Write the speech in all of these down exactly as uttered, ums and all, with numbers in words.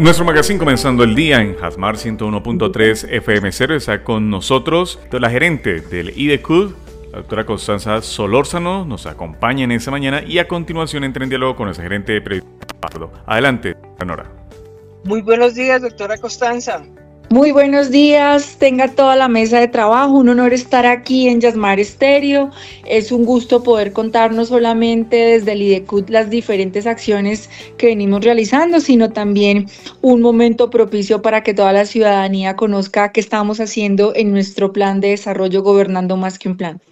Nuestro magazine comenzando el día en Hazmar ciento uno punto tres F M cero. Está con nosotros la gerente del IDECUD, la doctora Constanza Solórzano, nos acompaña en esta mañana y a continuación entra en diálogo con nuestra gerente de periodismo. Adelante, Nora. Muy buenos días, doctora Constanza. Muy buenos días, tenga toda la mesa de trabajo, un honor estar aquí en Yasmar Estéreo. Es un gusto poder contar no solamente desde el IDECUD las diferentes acciones que venimos realizando, sino también un momento propicio para que toda la ciudadanía conozca qué estamos haciendo en nuestro plan de desarrollo Gobernando Más que un Plan.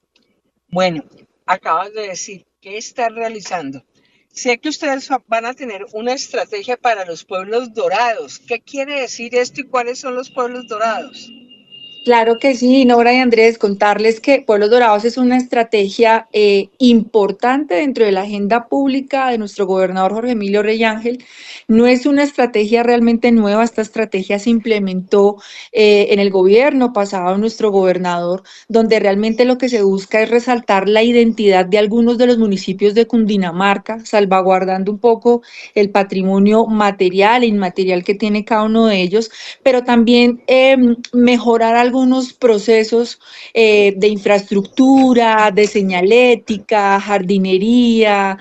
Bueno, acabas de decir, ¿qué están realizando? Sé que ustedes van a tener una estrategia para los pueblos dorados. ¿Qué quiere decir esto y cuáles son los pueblos dorados? Claro que sí, Nora y Andrés, contarles que Pueblos Dorados es una estrategia eh, importante dentro de la agenda pública de nuestro gobernador Jorge Emilio Reyángel. No es una estrategia realmente nueva, esta estrategia se implementó eh, en el gobierno pasado de nuestro gobernador, donde realmente lo que se busca es resaltar la identidad de algunos de los municipios de Cundinamarca, salvaguardando un poco el patrimonio material e inmaterial que tiene cada uno de ellos, pero también eh, mejorar algo algunos procesos eh, de infraestructura, de señalética, jardinería,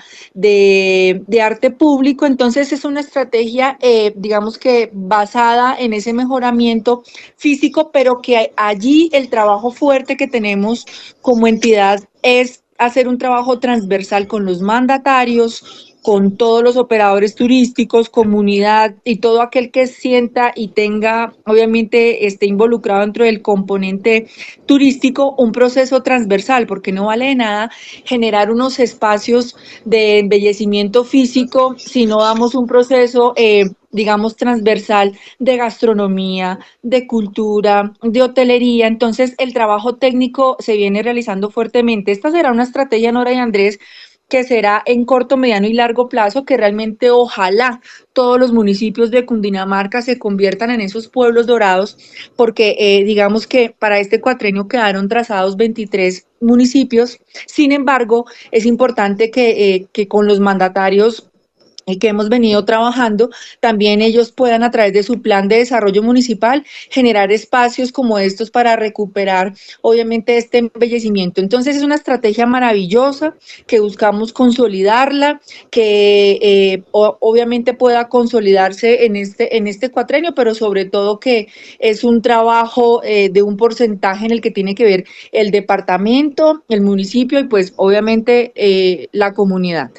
de, de arte público. Entonces es una estrategia, eh, digamos que basada en ese mejoramiento físico, pero que allí el trabajo fuerte que tenemos como entidad es hacer un trabajo transversal con los mandatarios, con todos los operadores turísticos, comunidad y todo aquel que sienta y tenga, obviamente, esté involucrado dentro del componente turístico, un proceso transversal, porque no vale de nada generar unos espacios de embellecimiento físico si no damos un proceso eh, digamos, transversal de gastronomía, de cultura, de hotelería. Entonces, el trabajo técnico se viene realizando fuertemente. Esta será una estrategia, Nora y Andrés, que será en corto, mediano y largo plazo, que realmente ojalá todos los municipios de Cundinamarca se conviertan en esos pueblos dorados, porque eh, digamos que para este cuatrenio quedaron trazados veintitrés municipios. Sin embargo, es importante que, eh, que con los mandatarios que hemos venido trabajando, también ellos puedan a través de su plan de desarrollo municipal generar espacios como estos para recuperar obviamente este embellecimiento. Entonces es una estrategia maravillosa que buscamos consolidarla, que eh, o, obviamente pueda consolidarse en este, en este cuatrenio, pero sobre todo que es un trabajo eh, de un porcentaje en el que tiene que ver el departamento, el municipio y pues obviamente eh, la comunidad.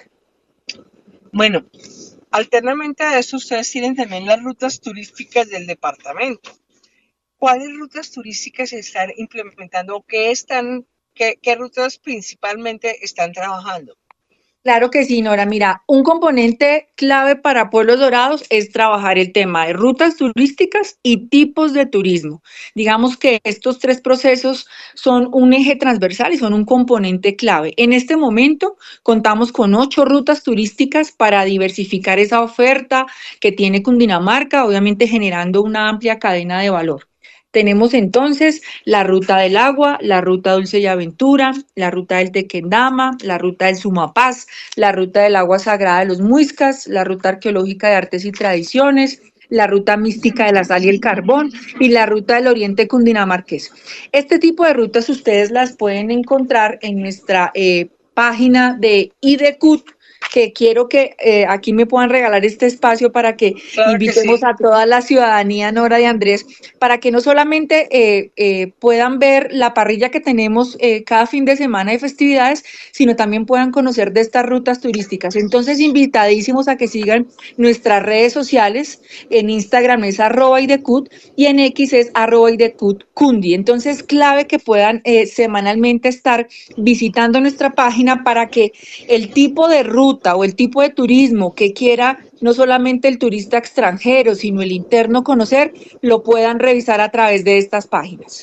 Bueno, alternamente a eso, ustedes tienen también las rutas turísticas del departamento. ¿Cuáles rutas turísticas se están implementando o qué, están, qué, qué rutas principalmente están trabajando? Claro que sí, Nora. Mira, un componente clave para Pueblos Dorados es trabajar el tema de rutas turísticas y tipos de turismo. Digamos que estos tres procesos son un eje transversal y son un componente clave. En este momento contamos con ocho rutas turísticas para diversificar esa oferta que tiene Cundinamarca, obviamente generando una amplia cadena de valor. Tenemos entonces la ruta del agua, la ruta Dulce y Aventura, la ruta del Tequendama, la ruta del Sumapaz, la ruta del agua sagrada de los Muiscas, la ruta arqueológica de artes y tradiciones, la ruta mística de la sal y el carbón y la ruta del oriente cundinamarqués. Este tipo de rutas ustedes las pueden encontrar en nuestra eh, página de IDECUD, que quiero que eh, aquí me puedan regalar este espacio para que claro invitemos que sí. a toda la ciudadanía, Nora y Andrés, para que no solamente eh, eh, puedan ver la parrilla que tenemos eh, cada fin de semana de festividades, sino también puedan conocer de estas rutas turísticas. Entonces, invitadísimos a que sigan nuestras redes sociales. En Instagram es arroba idecud y en X es arroba idecudcundi. Entonces, clave que puedan eh, semanalmente estar visitando nuestra página para que el tipo de ruta o el tipo de turismo que quiera no solamente el turista extranjero, sino el interno conocer, lo puedan revisar a través de estas páginas.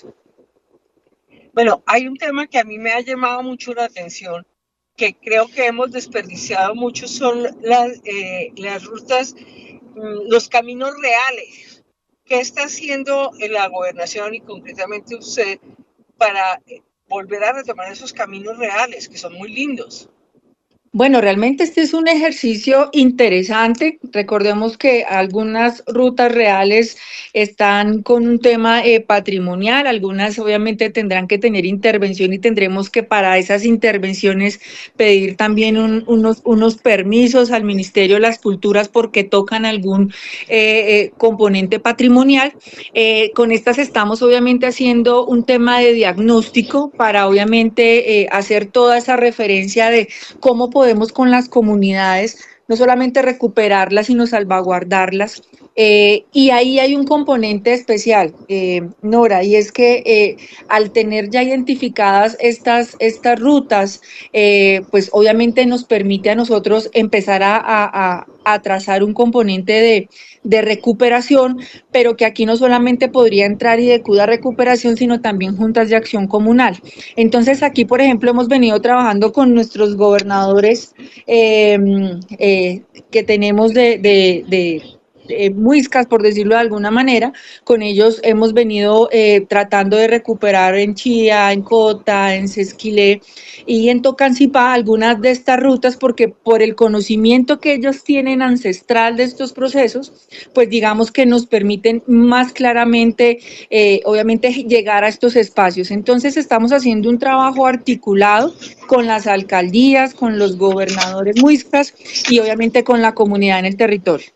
Bueno, hay un tema que a mí me ha llamado mucho la atención, que creo que hemos desperdiciado mucho, son las, eh, las rutas, los caminos reales. ¿Qué está haciendo la gobernación y concretamente usted para volver a retomar esos caminos reales, que son muy lindos? Bueno, realmente este es un ejercicio interesante. Recordemos que algunas rutas reales están con un tema eh, patrimonial, algunas obviamente tendrán que tener intervención y tendremos que para esas intervenciones pedir también un, unos, unos permisos al Ministerio de las Culturas porque tocan algún eh, eh, componente patrimonial. Eh, con estas estamos obviamente haciendo un tema de diagnóstico para obviamente eh, hacer toda esa referencia de cómo podemos con las comunidades no solamente recuperarlas, sino salvaguardarlas. Eh, y ahí hay un componente especial, eh, Nora, y es que eh, al tener ya identificadas estas, estas rutas, eh, pues obviamente nos permite a nosotros empezar a, a, a trazar un componente de, de recuperación, pero que aquí no solamente podría entrar IDECUD a recuperación, sino también juntas de acción comunal. Entonces aquí, por ejemplo, hemos venido trabajando con nuestros gobernadores eh, eh, que tenemos de, de, de Eh, muiscas, por decirlo de alguna manera. Con ellos hemos venido eh, tratando de recuperar en Chía, en Cota, en Sesquilé y en Tocancipá algunas de estas rutas, porque por el conocimiento que ellos tienen ancestral de estos procesos, pues digamos que nos permiten más claramente, eh, obviamente, llegar a estos espacios. Entonces estamos haciendo un trabajo articulado con las alcaldías, con los gobernadores muiscas y obviamente con la comunidad en el territorio.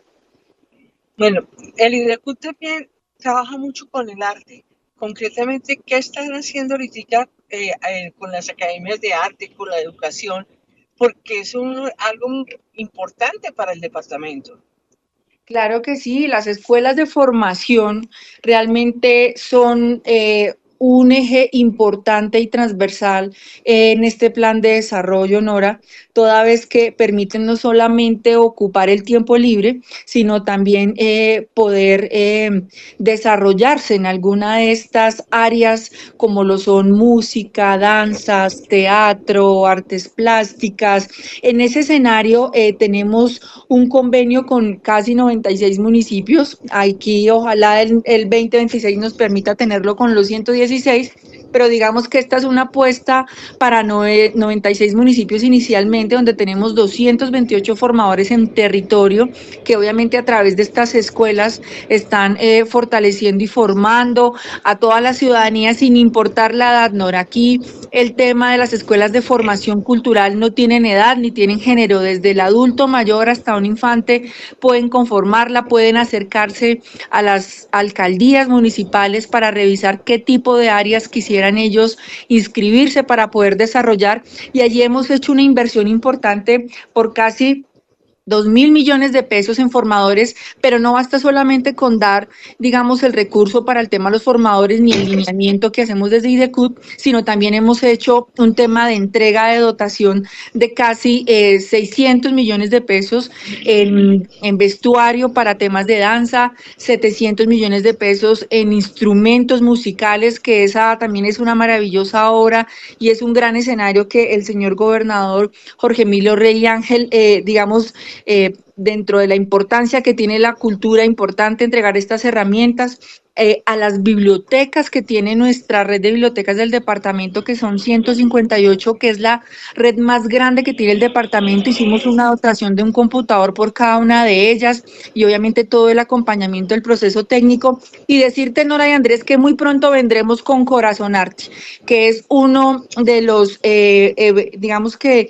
Bueno, el IDECUD también trabaja mucho con el arte. Concretamente, ¿qué están haciendo ahorita eh, eh, con las academias de arte, con la educación? Porque es un, algo importante para el departamento. Claro que sí, las escuelas de formación realmente son eh, un eje importante y transversal en este plan de desarrollo, Nora, toda vez que permiten no solamente ocupar el tiempo libre, sino también eh, poder eh, desarrollarse en alguna de estas áreas como lo son música, danzas, teatro, artes plásticas. En ese escenario eh, tenemos un convenio con casi noventa y seis municipios. Aquí ojalá el, el veinte veintiséis nos permita tenerlo con los ciento dieciséis, pero digamos que esta es una apuesta para noventa y seis municipios inicialmente, donde tenemos doscientos veintiocho formadores en territorio, que obviamente a través de estas escuelas están eh, fortaleciendo y formando a toda la ciudadanía sin importar la edad, Nora. Aquí el tema de las escuelas de formación cultural no tienen edad ni tienen género, desde el adulto mayor hasta un infante pueden conformarla, pueden acercarse a las alcaldías municipales para revisar qué tipo de áreas quisieran ellos inscribirse para poder desarrollar, y allí hemos hecho una inversión importante por casi dos mil millones de pesos en formadores, pero no basta solamente con dar, digamos, el recurso para el tema de los formadores ni el lineamiento que hacemos desde IDECUD, sino también hemos hecho un tema de entrega de dotación de casi eh, seiscientos millones de pesos en, en vestuario para temas de danza, setecientos millones de pesos en instrumentos musicales, que esa también es una maravillosa obra y es un gran escenario que el señor gobernador Jorge Emilio Reyángel, eh, digamos, Eh, dentro de la importancia que tiene la cultura, importante entregar estas herramientas eh, a las bibliotecas que tiene nuestra red de bibliotecas del departamento, que son ciento cincuenta y ocho, que es la red más grande que tiene el departamento. Hicimos una dotación de un computador por cada una de ellas y obviamente todo el acompañamiento del proceso técnico. Y decirte, Nora y Andrés, que muy pronto vendremos con Corazón Arte, que es uno de los, eh, eh, digamos que,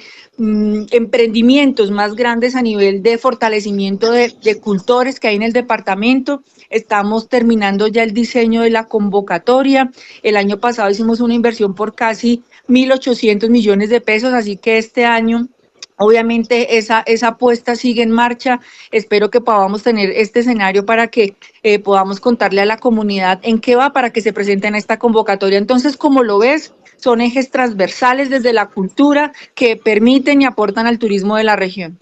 emprendimientos más grandes a nivel de fortalecimiento de, de cultores que hay en el departamento. Estamos terminando ya el diseño de la convocatoria. El año pasado hicimos una inversión por casi mil ochocientos millones de pesos, así que este año obviamente esa, esa apuesta sigue en marcha. Espero que podamos tener este escenario para que eh, podamos contarle a la comunidad en qué va para que se presenten a esta convocatoria. Entonces, como lo ves, son ejes transversales desde la cultura que permiten y aportan al turismo de la región.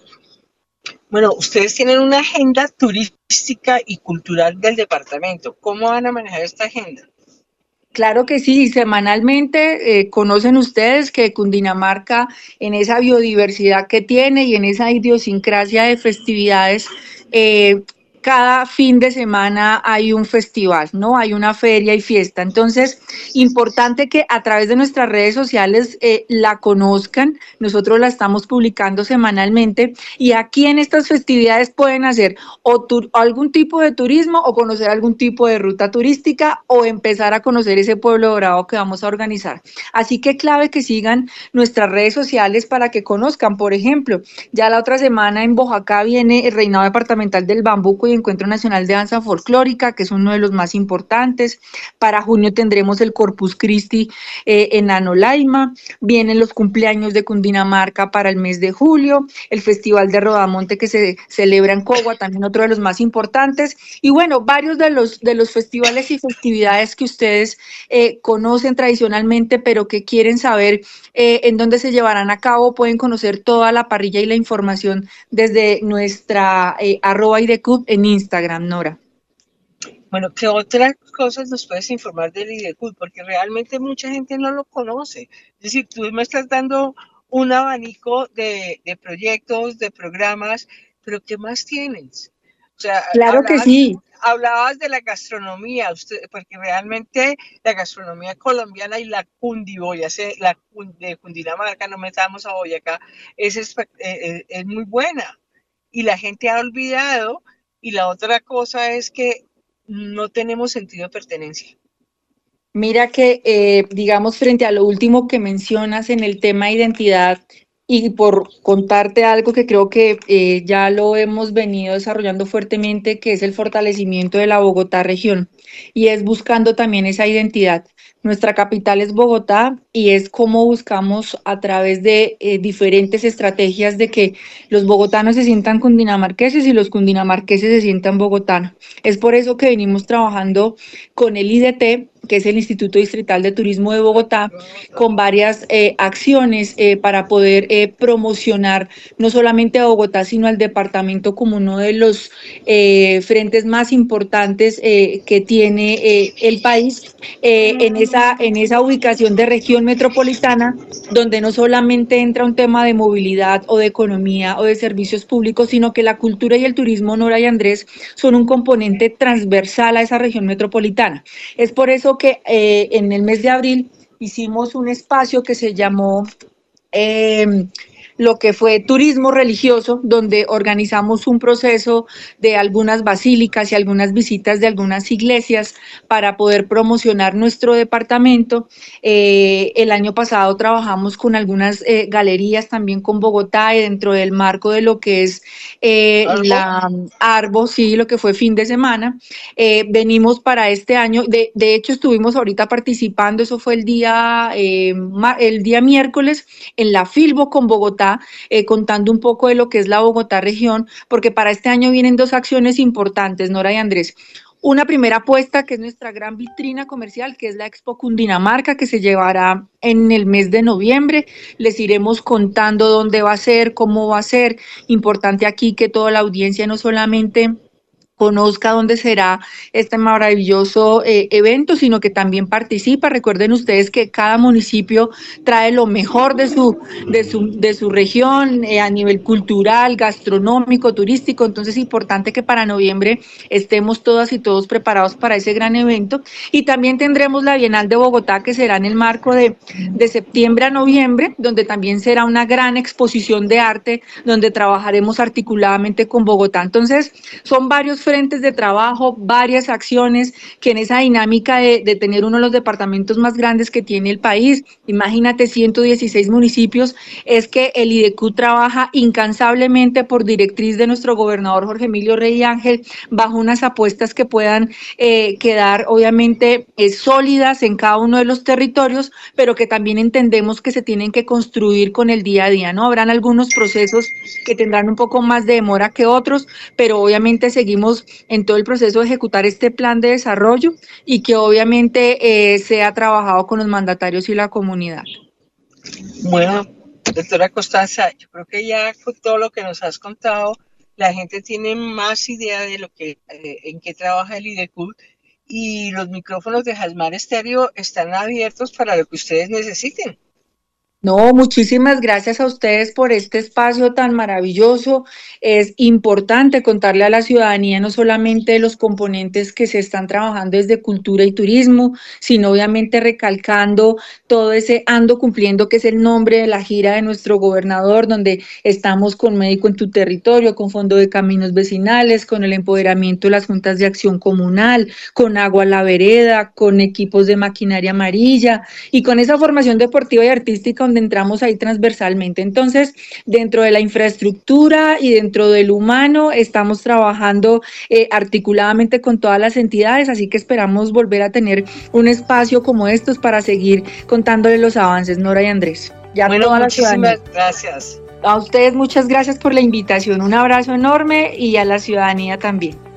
Bueno, ustedes tienen una agenda turística y cultural del departamento. ¿Cómo van a manejar esta agenda? Claro que sí, semanalmente eh, conocen ustedes que Cundinamarca, en esa biodiversidad que tiene y en esa idiosincrasia de festividades, eh, cada fin de semana hay un festival, ¿no? Hay una feria y fiesta. Entonces, importante que a través de nuestras redes sociales eh, la conozcan. Nosotros la estamos publicando semanalmente y aquí en estas festividades pueden hacer o tur- algún tipo de turismo o conocer algún tipo de ruta turística o empezar a conocer ese pueblo dorado que vamos a organizar. Así que clave que sigan nuestras redes sociales para que conozcan. Por ejemplo, ya la otra semana en Boyacá viene el Reinado Departamental del Bambuco y Encuentro Nacional de Danza Folclórica, que es uno de los más importantes. Para junio tendremos el Corpus Christi eh, en Anolaima. Vienen los cumpleaños de Cundinamarca para el mes de julio. El Festival de Rodamonte que se celebra en Cogua, también otro de los más importantes. Y bueno, varios de los, de los festivales y festividades que ustedes eh, conocen tradicionalmente, pero que quieren saber eh, en dónde se llevarán a cabo, pueden conocer toda la parrilla y la información desde nuestra eh, arroba IDECUB en Instagram, Nora. Bueno, ¿qué otras cosas nos puedes informar del IDECUB? Porque realmente mucha gente no lo conoce. Es decir, tú me estás dando un abanico de, de proyectos, de programas, pero ¿qué más tienes? O sea, Claro que hablabas, sí. hablabas de la gastronomía, usted, porque realmente la gastronomía colombiana y la cundiboyacense, la de Cundinamarca, no metamos a Boyacá, es, es, es muy buena. Y la gente ha olvidado, y la otra cosa es que no tenemos sentido de pertenencia. Mira que, eh, digamos, frente a lo último que mencionas en el tema identidad, y por contarte algo que creo que eh, ya lo hemos venido desarrollando fuertemente, que es el fortalecimiento de la Bogotá región, y es buscando también esa identidad. Nuestra capital es Bogotá y es como buscamos a través de eh, diferentes estrategias de que los bogotanos se sientan cundinamarqueses y los cundinamarqueses se sientan bogotanos. Es por eso que venimos trabajando con el I D T, que es el Instituto Distrital de Turismo de Bogotá, con varias eh, acciones eh, para poder eh, promocionar no solamente a Bogotá, sino al departamento como uno de los eh, frentes más importantes eh, que tiene eh, el país eh, en, esa, en esa ubicación de región metropolitana, donde no solamente entra un tema de movilidad o de economía o de servicios públicos, sino que la cultura y el turismo, Nora y Andrés, son un componente transversal a esa región metropolitana. Es por eso que eh, en el mes de abril hicimos un espacio que se llamó eh, lo que fue turismo religioso, donde organizamos un proceso de algunas basílicas y algunas visitas de algunas iglesias para poder promocionar nuestro departamento. Eh, el año pasado trabajamos con algunas eh, galerías también con Bogotá y dentro del marco de lo que es eh, ¿Arbo? la Arbo, sí, lo que fue fin de semana. Eh, venimos para este año, de, de hecho estuvimos ahorita participando, eso fue el día, eh, el día miércoles en la Filbo con Bogotá, eh, contando un poco de lo que es la Bogotá región, porque para este año vienen dos acciones importantes, Nora y Andrés. Una primera apuesta que es nuestra gran vitrina comercial, que es la Expo Cundinamarca, que se llevará en el mes de noviembre. Les iremos contando dónde va a ser, cómo va a ser. Importante aquí que toda la audiencia no solamente conozca dónde será este maravilloso eh, evento, sino que también participa. Recuerden ustedes que cada municipio trae lo mejor de su, de su, de su región eh, a nivel cultural, gastronómico, turístico. Entonces es importante que para noviembre estemos todas y todos preparados para ese gran evento. Y también tendremos la Bienal de Bogotá, que será en el marco de, de septiembre a noviembre, donde también será una gran exposición de arte, donde trabajaremos articuladamente con Bogotá. Entonces son varios frentes de trabajo, varias acciones que en esa dinámica de, de tener uno de los departamentos más grandes que tiene el país, imagínate ciento dieciséis municipios, es que el IDECUB trabaja incansablemente por directriz de nuestro gobernador Jorge Emilio Rey Ángel, bajo unas apuestas que puedan eh, quedar obviamente eh, sólidas en cada uno de los territorios, pero que también entendemos que se tienen que construir con el día a día, ¿no? Habrán algunos procesos que tendrán un poco más de demora que otros, pero obviamente seguimos en todo el proceso de ejecutar este plan de desarrollo y que obviamente eh, sea trabajado con los mandatarios y la comunidad. Bueno, doctora Constanza, yo creo que ya con todo lo que nos has contado, la gente tiene más idea de lo que, eh, en qué trabaja el IDECUB y los micrófonos de Jasmar Estéreo están abiertos para lo que ustedes necesiten. No, muchísimas gracias a ustedes por este espacio tan maravilloso. Es importante contarle a la ciudadanía no solamente los componentes que se están trabajando desde cultura y turismo, sino obviamente recalcando todo ese ando cumpliendo, que es el nombre de la gira de nuestro gobernador, donde estamos con Médico en tu Territorio, con Fondo de Caminos Vecinales, con el empoderamiento de las juntas de acción comunal, con Agua a la Vereda, con equipos de maquinaria amarilla y con esa formación deportiva y artística donde entramos ahí transversalmente. Entonces, dentro de la infraestructura y dentro del humano, estamos trabajando eh, articuladamente con todas las entidades, así que esperamos volver a tener un espacio como estos para seguir contándole los avances, Nora y Andrés. Ya bueno, toda muchísimas la gracias. A ustedes muchas gracias por la invitación, un abrazo enorme y a la ciudadanía también.